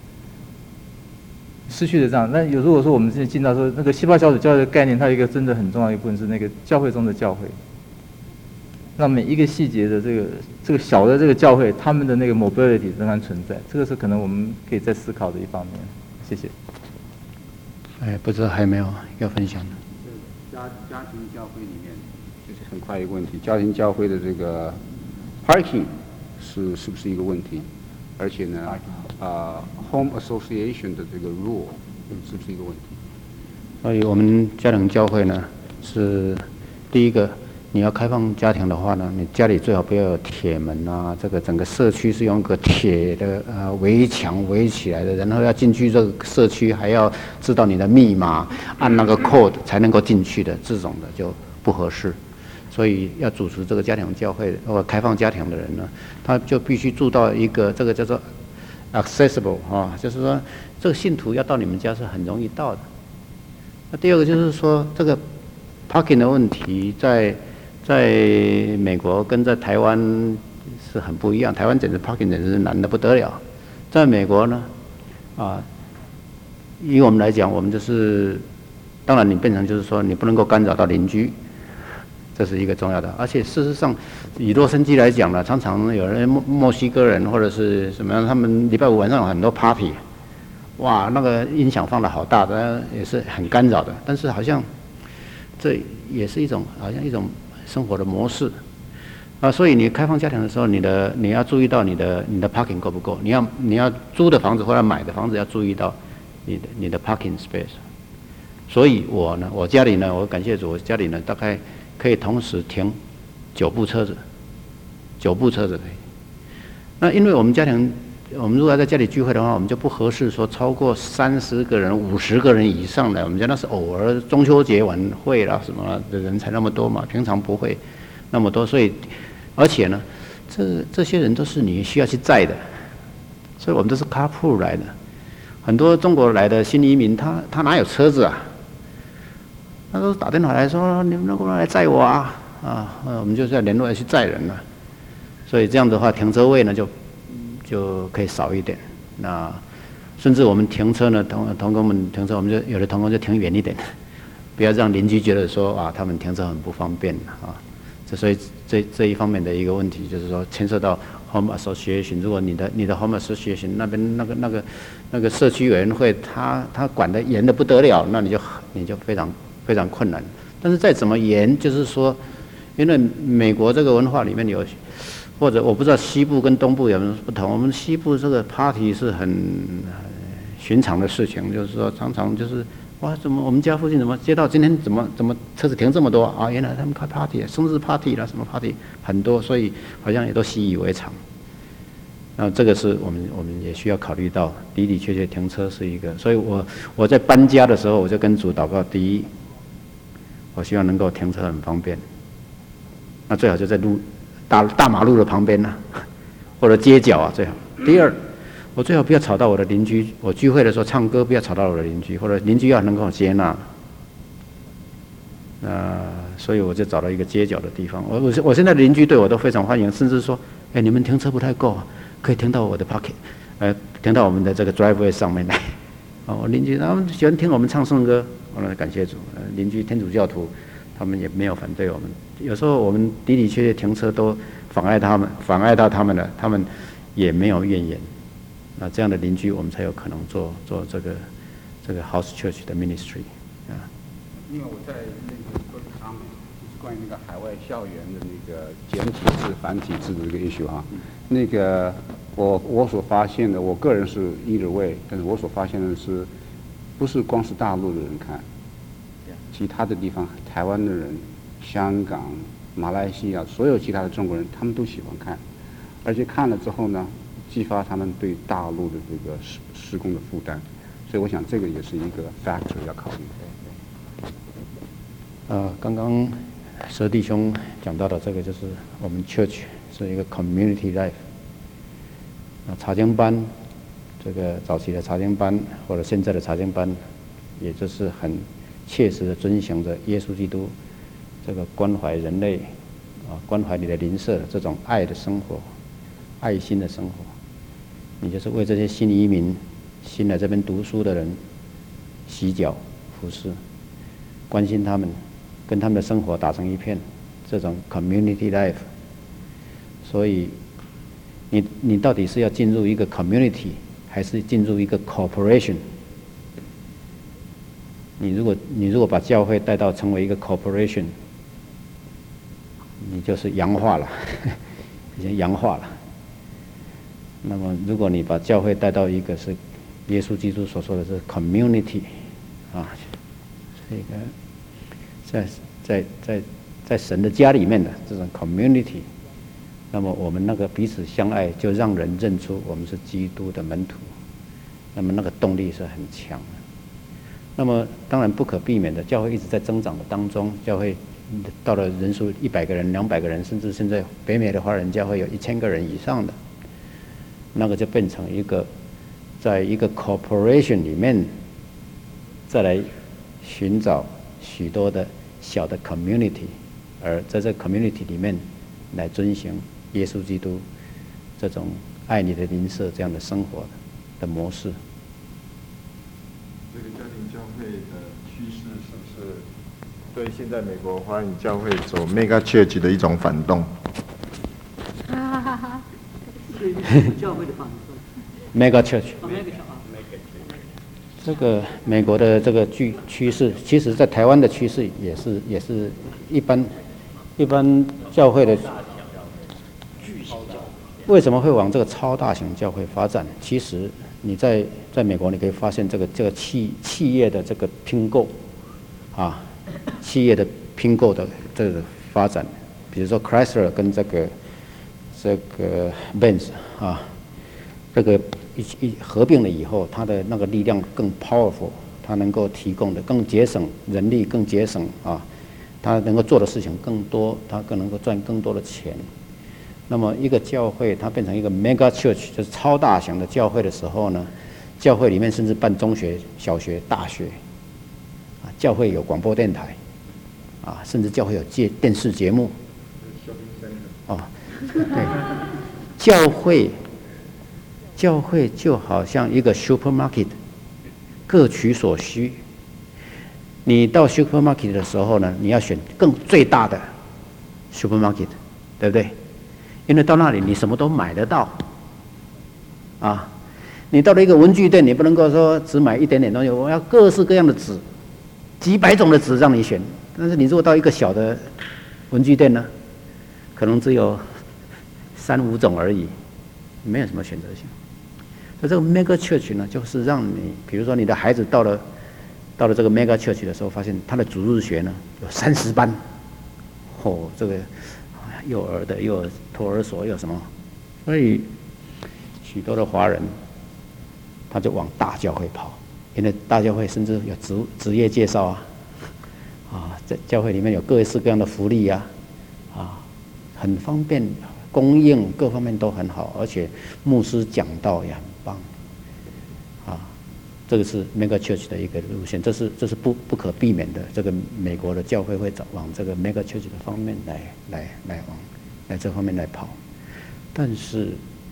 [SPEAKER 6] 失去了这样。那有如果说我们现在进到说那个细胞小组教会的概念，它有一个真的很重要的一部分是那个教会中的教会。那每一个细节的这个这个小的这个教会，他们的那个 mobility 仍然存在，这个是可能我们可以再思考的一方面。谢谢。
[SPEAKER 1] 哎，不知道还有没有要分享的？
[SPEAKER 3] 家家庭教会里面，就是很快一个问题，家庭教会的这个 parking 是是不是一个问题？而且呢，啊、呃、，home association 的这个 rule 是不是一个问题？
[SPEAKER 1] 所以我们家庭教会呢，是第一个。你要开放家庭的话呢，你家里最好不要有铁门啊，这个整个社区是用个铁的呃围墙围起来的，然后要进去这个社区还要知道你的密码，按那个 code 才能够进去的，这种的就不合适。所以要主持这个家庭教会或开放家庭的人呢，他就必须住到一个这个叫做 accessible 啊，就是说这个信徒要到你们家是很容易到的。那第二个就是说这个 parking 的问题在。在美国跟在台湾是很不一样，台湾简直 parking 简直是难得不得了。在美国呢，啊，以我们来讲，我们就是，当然你变成就是说你不能够干扰到邻居，这是一个重要的。而且事实上，以洛杉矶来讲呢，常常有人墨墨西哥人或者是什么样，他们礼拜五晚上有很多 party， 哇，那个音响放得好大的，也是很干扰的。但是好像这也是一种好像一种。生活的模式啊，所以你开放家庭的时候，你的你要注意到你的你的 parking 够不够？你要你要租的房子或者买的房子要注意到你的你的 parking space。所以我呢，我家里呢，我感谢主，我家里呢大概可以同时停九部车子，九部车子可以。那因为我们家庭，我们如果要在家里聚会的话，我们就不合适说超过三十个人、五十个人以上的。我们家那是偶尔中秋节晚会啦什么的人才那么多嘛，平常不会那么多。所以，而且呢，这这些人都是你需要去载的，所以我们都是 carpool 来的。很多中国来的新移民，他他哪有车子啊？他都打电话来说：“你们能不能来载我啊？”啊，我们就是要联络要去载人了。所以这样的话，停车位呢就就可以少一点。那甚至我们停车呢，同同工们停车，我们就有的同工就停远一点，不要让邻居觉得说啊，他们停车很不方便啊。这所以这这一方面的一个问题，就是说牵涉到 home association。如果你的你的 home association 那边那个那个那个社区委员会，他他管得严得不得了，那你就你就非常非常困难。但是再怎么严，就是说，因为美国这个文化里面有。或者我不知道西部跟东部有没有不同。我们西部这个 party 是很寻常的事情，就是说常常就是哇，怎么我们家附近怎么街道今天怎么怎么车子停这么多啊？原来他们开 party， 生日 party 啦，什么 party 很多，所以好像也都习以为常。那这个是我们我们也需要考虑到，的的确确停车是一个。所以我我在搬家的时候，我就跟主祷告：第一，我希望能够停车很方便，那最好就在路。大大马路的旁边呢、啊，或者街角啊最好。第二，我最好不要吵到我的邻居。我聚会的时候唱歌不要吵到我的邻居，或者邻居要能够接纳。呃，所以我就找到一个街角的地方。我我我现在的邻居对我都非常欢迎，甚至说，哎，你们停车不太够，可以停到我的 parking， 呃，停到我们的这个 driveway 上面来。哦，我邻居他们喜欢听我们唱圣歌，我们感谢主。呃，邻居天主教徒。他们也没有反对我们，有时候我们的的确确停车都妨碍他们，妨碍到他们了，他们也没有怨言。那这样的邻居，我们才有可能做做这个这个 house church 的 ministry 啊。
[SPEAKER 3] 因为我在那个课程上面，就是关于那个海外校园的那个简体字、繁体字的这个 issue 哈，那个我我所发现的，我个人是 either way， 但是我所发现的是，不是光是大陆的人看。其他的地方，台湾的人、香港、马来西亚，所有其他的中国人，他们都喜欢看，而且看了之后呢，激发他们对大陆的这个施施工的负担，所以我想这个也是一个 factor 要考虑的。
[SPEAKER 1] 呃，刚刚佘弟兄讲到的这个，就是我们 church 是一个 community life。那查经班，这个早期的查经班或者现在的查经班，也就是很。切实的遵循着耶稣基督这个关怀人类啊，关怀你的邻舍这种爱的生活，爱心的生活。你就是为这些新移民、新来这边读书的人洗脚、服侍，关心他们，跟他们的生活打成一片，这种 community life。所以，你你到底是要进入一个 community， 还是进入一个 corporation？你如果你如果把教会带到成为一个 corporation， 你就是洋化了，已经洋化了。那么，如果你把教会带到一个是耶稣基督所说的是 community， 啊，这个在在在在神的家里面的这种 community， 那么我们那个彼此相爱，就让人认出我们是基督的门徒，那么那个动力是很强的。那么当然不可避免的，教会一直在增长的当中，教会到了人数一百个人、两百个人，甚至现在北美的华人教会有一千个人以上的，那个就变成一个，在一个 corporation 里面，再来寻找许多的小的 community， 而在这个 community 里面来遵循耶稣基督这种爱你的邻舍这样的生活的模式。
[SPEAKER 7] 这个家庭教会的趋势是不是对现在美国华人教会走 mega church 的一种反动？
[SPEAKER 2] 哈哈哈！教会的反动。
[SPEAKER 1] mega church。这个美国的这个趋趋势，其实在台湾的趋势也是也是一般一般教会的。为什么会往这个超大型教会发展？其实你在在美国你可以发现这个这个企企业的这个拼购，啊，企业的拼购的这个发展，比如说 Chrysler 跟这个这个 Benz 啊，这个一一合并了以后，它的那个力量更 powerful， 它能够提供的更节省人力，更节省啊，它能够做的事情更多，它更能够赚更多的钱。那么一个教会它变成一个 mega church， 就是超大型的教会的时候呢，教会里面甚至办中学、小学、大学，啊，教会有广播电台，啊，甚至教会有电电视节目，啊，对，教会，教会就好像一个 supermarket， 各取所需。你到 supermarket 的时候呢，你要选更最大的 supermarket， 对不对？因为到那里你什么都买得到，啊，你到了一个文具店，你不能够说只买一点点东西，我要各式各样的纸，几百种的纸让你选。但是你如果到一个小的文具店呢，可能只有三五种而已，没有什么选择性。所以这个 mega church 呢，就是让你，比如说你的孩子到了到了这个 mega church 的时候，发现他的主日学呢有三十班，哦，这个。幼儿的，又有托儿所，又有什么？所以许多的华人，他就往大教会跑，因为大教会甚至有职职业介绍啊，啊，在教会里面有各式各样的福利啊，啊，很方便，供应各方面都很好，而且牧师讲道也很棒，啊，这个是 mega church 的一个路线，这是这是不不可避免的。这个美国的教会会走往这个 mega church 的方面来来来往来这方面来跑。但是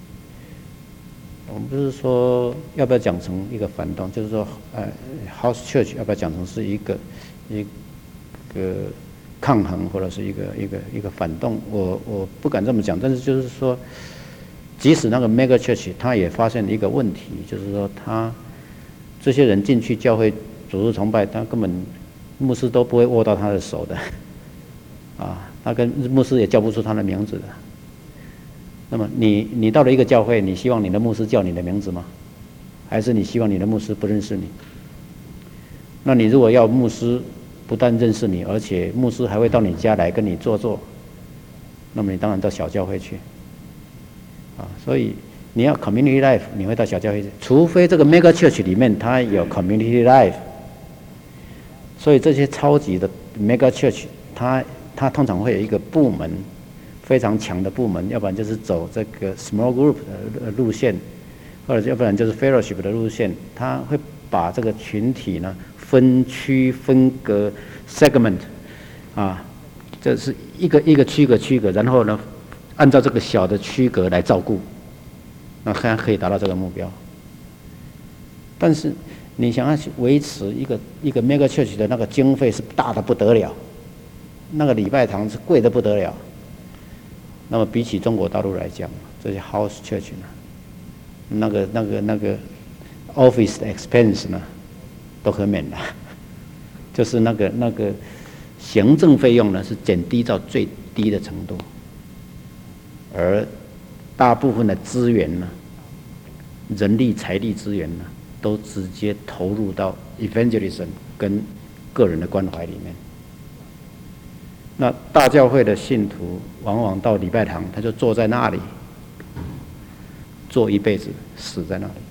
[SPEAKER 1] 我们不是说要不要讲成一个反动，就是说呃 house church 要不要讲成是一个一个抗衡或者是一个一个一个反动？我我不敢这么讲，但是就是说，即使那个 mega church 他也发现一个问题，就是说他。这些人进去教会主日崇拜，他根本牧师都不会握到他的手的，啊，他跟牧师也叫不出他的名字的。那么你你到了一个教会，你希望你的牧师叫你的名字吗？还是你希望你的牧师不认识你？那你如果要牧师不但认识你，而且牧师还会到你家来跟你坐坐，那么你当然到小教会去，啊，所以。你要 community life， 你会到小教会去，除非这个 mega church 里面它有 community life。所以这些超级的 mega church， 它它通常会有一个部门非常强的部门，要不然就是走这个 small group 的路线，或者要不然就是 fellowship 的路线，它会把这个群体呢分区分隔 segment， 啊，这是一个一个区隔区隔，然后呢按照这个小的区隔来照顾。那看可以达到这个目标，但是你想要维持一个一个 mega church 的那个经费是大的不得了，那个礼拜堂是贵的不得了。那么比起中国大陆来讲，这些 house church 呢，那个那个那个 office 的 expense 呢，都很免的，就是那个那个行政费用呢是减低到最低的程度，而大部分的资源呢，人力、财力资源呢，都直接投入到 evangelism 跟个人的关怀里面。那大教会的信徒往往到礼拜堂，他就坐在那里，坐一辈子，死在那里。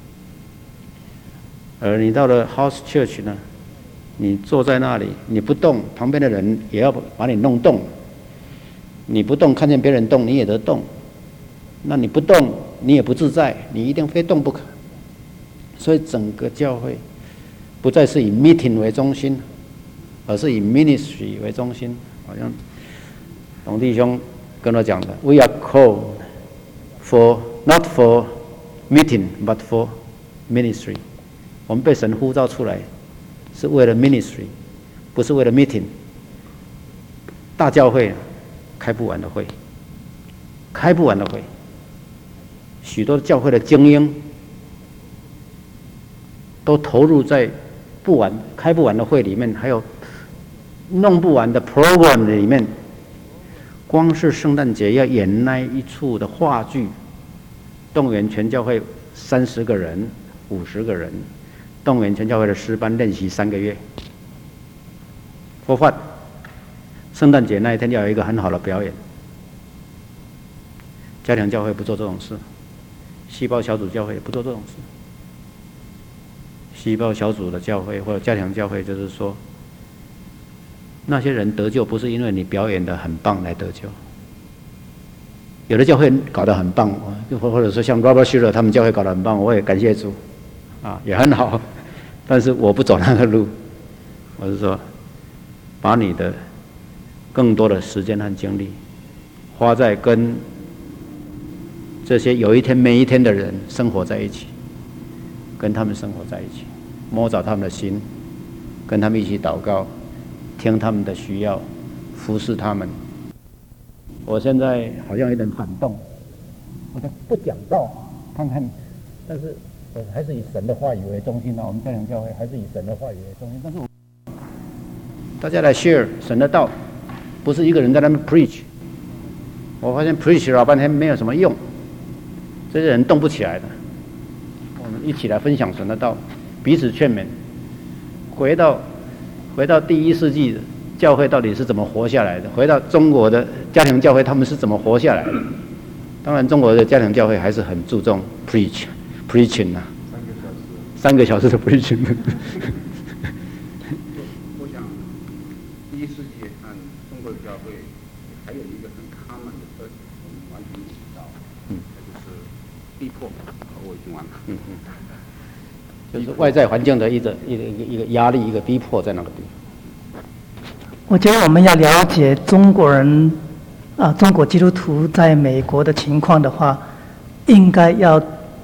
[SPEAKER 1] 而你到了 house church 呢，你坐在那里，你不动，旁边的人也要把你弄动。你不动，看见别人动，你也得动。那你不动，你也不自在，你一定非动不可。所以整个教会不再是以 meeting 为中心，而是以 ministry 为中心。好像董弟兄跟我讲的 ，We are called for not for meeting but for ministry。我们被神呼召出来，是为了 ministry， 不是为了 meeting。大教会开不完的会，开不完的会。许多教会的精英都投入在不完、开不完的会里面，还有弄不完的 program 里面。光是圣诞节要演那一出的话剧，动员全教会三十个人五十个人，动员全教会的诗班练习三个月。For what？圣诞节那一天要有一个很好的表演。家庭教会不做这种事，细胞小组教会也不做这种事。细胞小组的教会或者家庭教会，就是说，那些人得救不是因为你表演的很棒来得救。有的教会搞得很棒，或者说像 Robert Schuller 他们教会搞得很棒，我也感谢主，啊，也很好。但是我不走那个路，我是说，把你的更多的时间和精力花在跟这些有一天没一天的人生活在一起，跟他们生活在一起，摸着他们的心，跟他们一起祷告，听他们的需要，服侍他们。我现在好像有点反动，我就不讲道，看看，但是我还是以神的话语为中心的。我们家庭教会还是以神的话语为中心，但是我大家来 share 神的道，不是一个人在那边 preach。我发现 preach 老半天没有什么用，这些人动不起来的。我们一起来分享神的道，彼此劝勉，回到回到第一世纪的教会到底是怎么活下来的？回到中国的家庭教会，他们是怎么活下来的？当然，中国的家庭教会还是很注重 preach preaching 啊，三个小时，三个小时的 preaching
[SPEAKER 3] 我想，第一世纪和中国的教会还有一个很 common 的特点，我们完全意识到，嗯，那就是逼迫。我已经完了。嗯嗯。
[SPEAKER 1] 就是外在环境的一个一个一个一个压力，一个逼迫在那个地方。
[SPEAKER 8] 我觉得我们要了解中国人啊，中国基督徒在美国的情况的话，应该要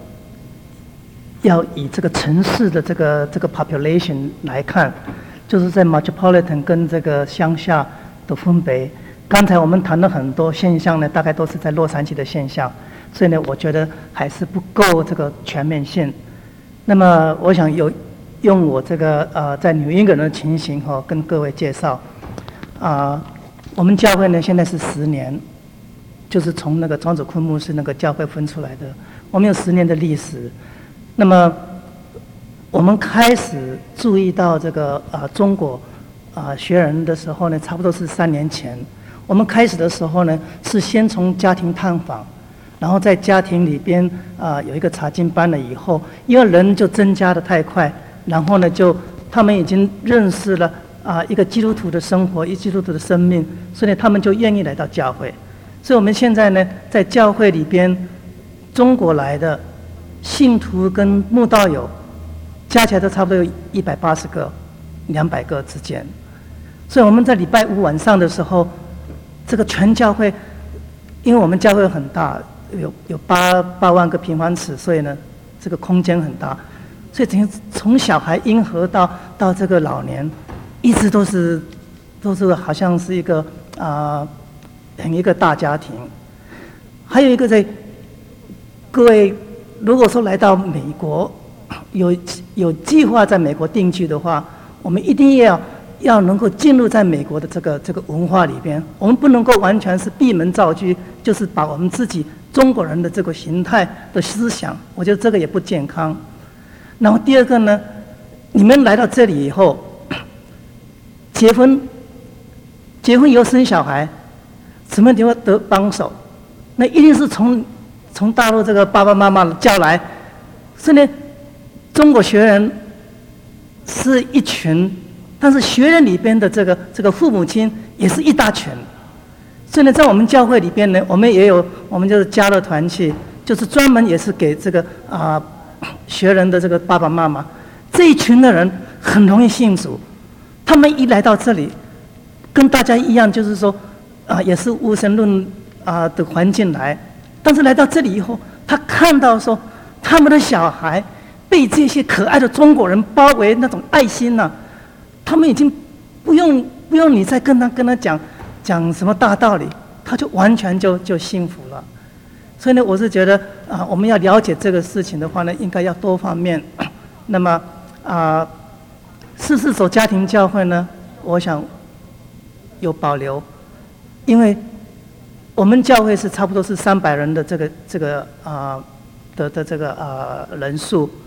[SPEAKER 8] 要以这个城市的这个这个 population 来看，就是在 metropolitan 跟这个乡下的分别。刚才我们谈了很多现象呢，大概都是在洛杉矶的现象，所以呢，我觉得还是不够这个全面性。那么，我想有用我这个呃在纽英格兰的情形哈、哦，跟各位介绍。啊、呃，我们教会呢现在是十年，就是从那个庄子坤牧师那个教会分出来的，我们有十年的历史。那么我们开始注意到这个啊、呃、中国啊、呃、学人的时候呢，差不多是三年前。我们开始的时候呢，是先从家庭探访，然后在家庭里边啊、呃、有一个查经班了以后，因为人就增加的太快，然后呢就他们已经认识了。啊，一个基督徒的生活，一个基督徒的生命，所以他们就愿意来到教会。所以我们现在呢，在教会里边，中国来的信徒跟慕道友加起来都差不多有一百八十个、两百个之间。所以我们在礼拜五晚上的时候，这个全教会，因为我们教会很大，有有八八万个平方尺，所以呢，这个空间很大，所以从从小孩婴儿到到这个老年。一直都是，都是好像是一个啊，很、呃、一个大家庭。还有一个在，各位如果说来到美国，有有计划在美国定居的话，我们一定要要能够进入在美国的这个这个文化里边。我们不能够完全是闭门造车，就是把我们自己中国人的这个形态的思想，我觉得这个也不健康。然后第二个呢，你们来到这里以后。结婚，结婚以后生小孩，什么地方得帮手？那一定是从从大陆这个爸爸妈妈叫来，所以呢，中国学人是一群，但是学人里边的这个这个父母亲也是一大群。所以呢，在我们教会里边呢，我们也有我们就是家乐团契，就是专门也是给这个啊、呃、学人的这个爸爸妈妈这一群的人很容易信主。他们一来到这里，跟大家一样，就是说，啊、呃，也是无神论啊、呃、的环境来，但是来到这里以后，他看到说，他们的小孩被这些可爱的中国人包围，那种爱心呢、啊，他们已经不用不用你再跟他跟他讲讲什么大道理，他就完全就就幸福了。所以呢，我是觉得啊、呃，我们要了解这个事情的话呢，应该要多方面。那么啊。呃是不是走家庭教会呢？我想有保留，因为我们教会是差不多是三百人的这个这个啊、呃、的的这个啊、呃、人数，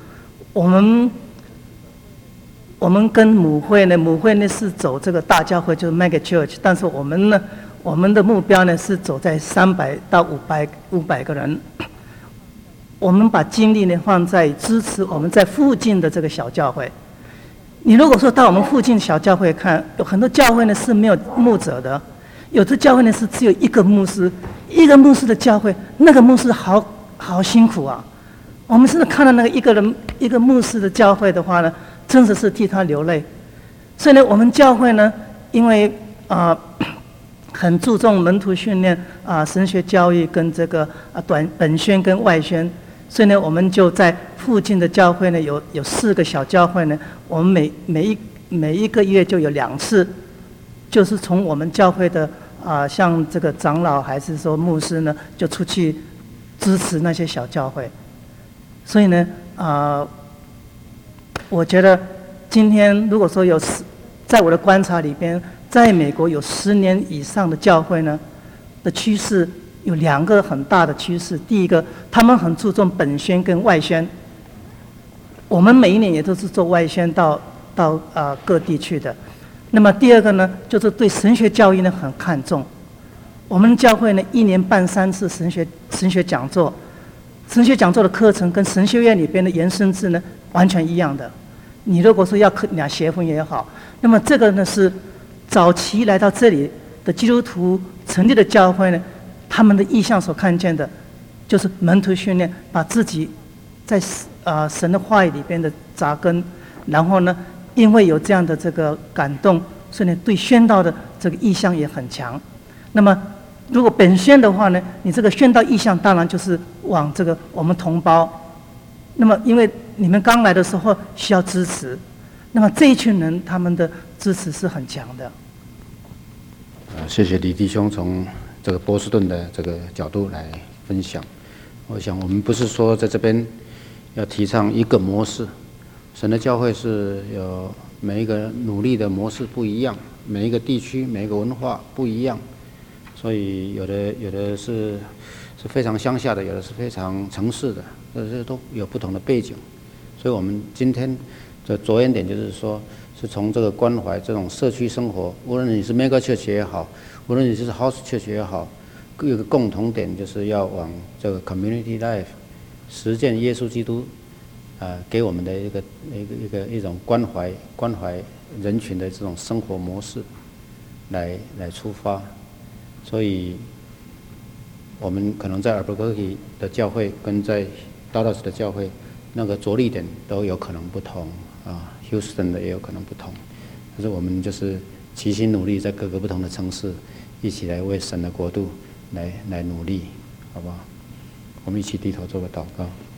[SPEAKER 8] 我们我们跟母会呢，母会呢是走这个大教会，就是 mega church， 但是我们呢，我们的目标呢是走在三百到五百五百个人。我们把精力呢放在支持我们在附近的这个小教会。你如果说到我们附近小教会看，有很多教会呢是没有牧者的，有的教会呢是只有一个牧师，一个牧师的教会，那个牧师好好辛苦啊。我们现在看到那个一个人一个牧师的教会的话呢，真的是替他流泪。所以呢，我们教会呢，因为啊、呃、很注重门徒训练啊、呃、神学教育跟这个啊短本宣跟外宣。所以呢，我们就在附近的教会呢，有有四个小教会呢，我们每每一每一个月就有两次，就是从我们教会的啊、呃，像这个长老还是说牧师呢，就出去支持那些小教会。所以呢，啊、呃，我觉得今天如果说有十，在我的观察里边，在美国有十年以上的教会呢的趋势。有两个很大的趋势，第一个，他们很注重本宣跟外宣。我们每一年也都是做外宣到到啊、呃、各地去的。那么第二个呢，就是对神学教育呢很看重。我们教会呢一年办三次神学神学讲座，神学讲座的课程跟神学院里边的延伸制呢完全一样的。你如果说要拿学分也好，那么这个呢是早期来到这里的基督徒成立的教会呢。他们的意向所看见的，就是门徒训练，把自己在啊、呃、神的话语里边的扎根，然后呢，因为有这样的这个感动，所以呢，对宣道的这个意向也很强。那么，如果本宣的话呢，你这个宣道意向当然就是往这个我们同胞。那么，因为你们刚来的时候需要支持，那么这一群人他们的支持是很强的。
[SPEAKER 1] 呃，谢谢李弟兄从这个波士顿的这个角度来分享。我想我们不是说在这边要提倡一个模式，神的教会是有每一个努力的模式不一样，每一个地区每一个文化不一样，所以有的有的是是非常乡下的，有的是非常城市的，这这都有不同的背景。所以我们今天的着眼点就是说，是从这个关怀这种社区生活，无论你是 mega church 也好，无论你是 house church 也好，有一个共同点，就是要往这个 community life 实践耶稣基督啊、呃、给我们的一个一个一个一种关怀关怀人群的这种生活模式来来出发。所以我们可能在 Albuquerque 的教会跟在 Dallas 的教会那个着力点都有可能不同啊 ，Houston 的也有可能不同，但是我们就是齐心努力，在各个不同的城市一起来为神的国度来来努力，好不好？我们一起低头做个祷告。